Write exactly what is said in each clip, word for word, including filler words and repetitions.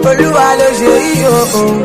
Olúwa ló ṣe yìí o.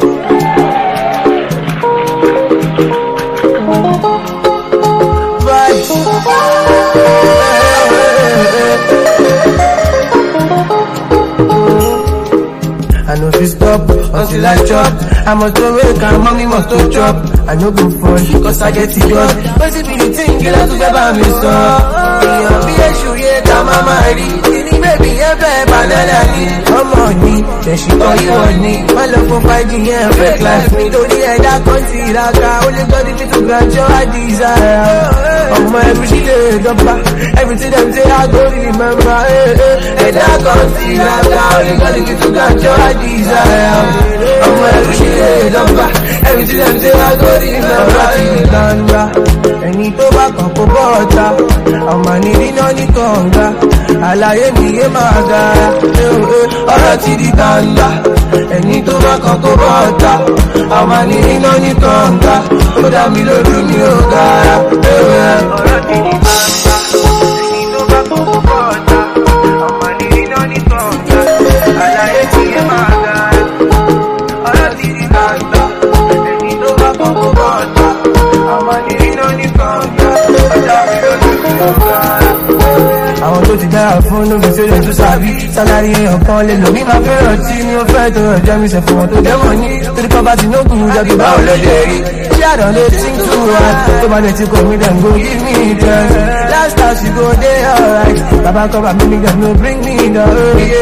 I know fi stop until I chop. I must to wake and mommy must to chop. I no go fall cause I get it done. But if you think you like to get by me so be a shoe yeah come on my baby yeah baby banana ni come on me then she call you on me my love for five G yeah fake life me don't need that country like I only got the to grant your desire. Oh my every she day double everything them say I don't remember and that country like I only got the to grant your desire. Oh my every she day double everything them say I don't remember. Ẹni tó bá kàn kó bọ́ọ̀ta ọmọ ní nínà ní kànga àlàyé mi yé máa gara ọ̀rọ̀ ti di kànga. Ẹni tó bá kàn kó bọ́ọ̀ta ọmọ ní nínà ní kànga ó dá mi lójú mi ò gara ọ̀rọ̀ ti di kànga. Ẹni tó bá kàn kó bọ́ọ̀ta ọmọ ní nínà ní kànga àlàyé mi yé máa gara ọ̀rọ̀ ti di kànga. Ẹni tó bá kàn kó bọ́ọ̀ta ọmọ ní nínà ní kànga ó dá mi lójú mi ò gara. Àwọn tó ti dára fún ló fi ṣẹlẹ̀ tó sàbí sálárì èèyàn kan lè lò ní máa fẹ́ràn tí ní ó fẹ́ tó ẹ̀jẹ̀ mi ṣẹ̀fún wọn tó dẹ́mọ̀ ní torí kan bá ti nókùn jẹ́bi báwo ló lè rí ṣé àdán lè think too hard tó bá lè ti kọ̀ mí dem go give me chance last time she go dey alright baba cover me dem no bring me down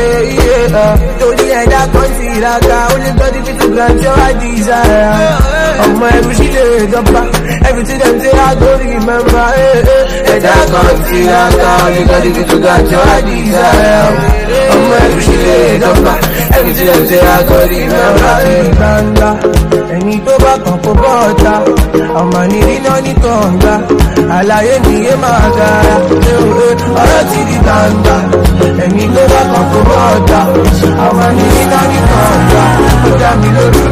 torí ẹ̀dá kan ti ìlàkà only God fit to grant your desire. Ọmọ ẹbí sí lè dọ́gba everything dem say I go remember ẹ̀dá kan ti ìlàkà only God fit to grant your desire. Ọmọ ẹbí sí lè dọ́gba everything dem say I go remember. Ẹni tó bá kàn kó bọ́ọ̀ta ọmọ ní nínà ní kànga àlàyé mi yé máa gara ọ̀rọ̀ ti di kànga. Ẹni tó bá kàn kó bọ́ọ̀ta ọmọ ní nínà ní kànga ó dá mi lójú